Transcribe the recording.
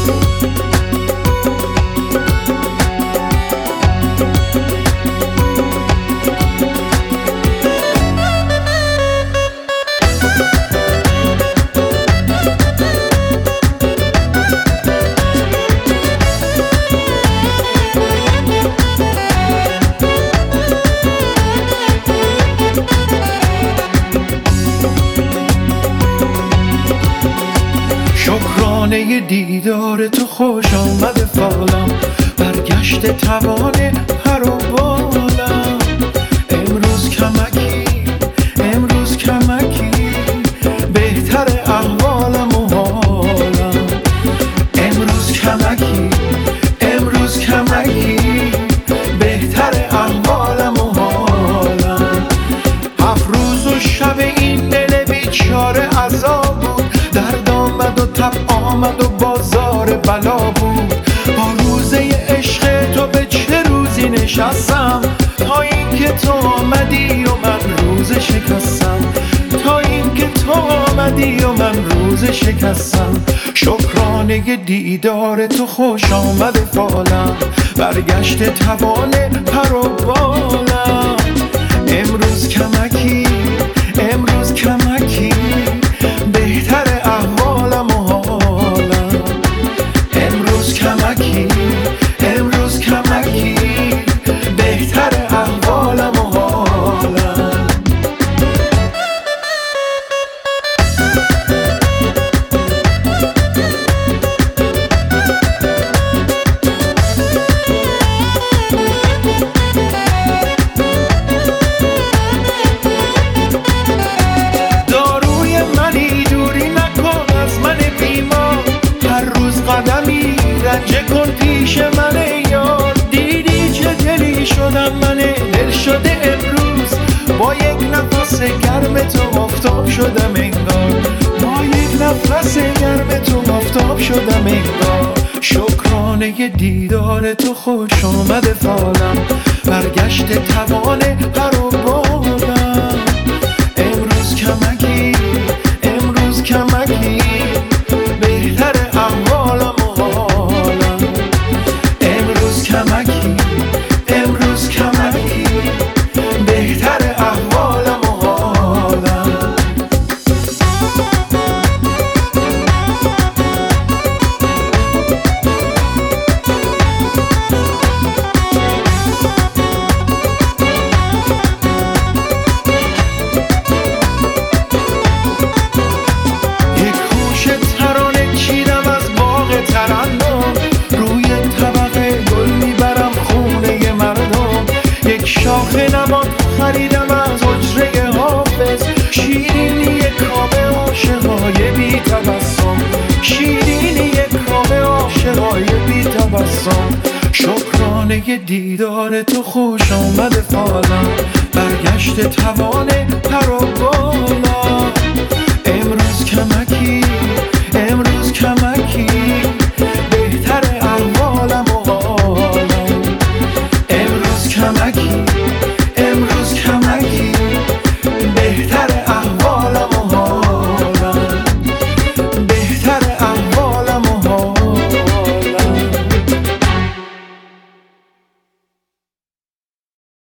شکرانه دیدار تو خوش آمد فالم، برگشت توان پر و بالم. امروز کمکی بهتر احوالم و حالم. امروز کمکی بهتر احوالم و حالم. 7 روز و شب این دل بیچاره عذاب بود، درد آمد و تب آمد و بازار بلا بود. با روزه عشق تو به چه روزی نشستم، تا اینکه تو آمدی و من روز شکستم. شکرانه دیدار تو خوش آمد فالم، برگشت توان پر و بالم. امروز کمکی بهتر احوالم و حالم. امروز کمکی بهتر احوالم و حالم. قدمی رنجه کن پیش من یار، دیدی چه دلی شدم من دل شده امروز. با یک نفس گرم تو آفتاب شدم انگار. شکرانه دیدار تو خوش آمد فالم، برگشت توان پر و بالم. امروز کمکی بهتر احوالم و حالم. امروز کمکی بهتر احوالم و حالم. یک هوش ترانه چیدم از باغ ترنم، روی طبق گل میبرم خونه مردم. یک شاخ نبات خریدم از حجره حافظ، شیرینی کام عاشقای بی تبسم. شکرانه دیدار تو خوش آمد فالم، برگشت توان پر و بالم.